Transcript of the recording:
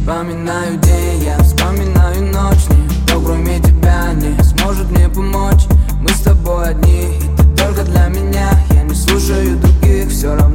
Вспоминаю день, я вспоминаю ночь. Никто кроме тебя не сможет мне помочь. Мы с тобой одни, и ты только для меня. Я не слушаю других, все равно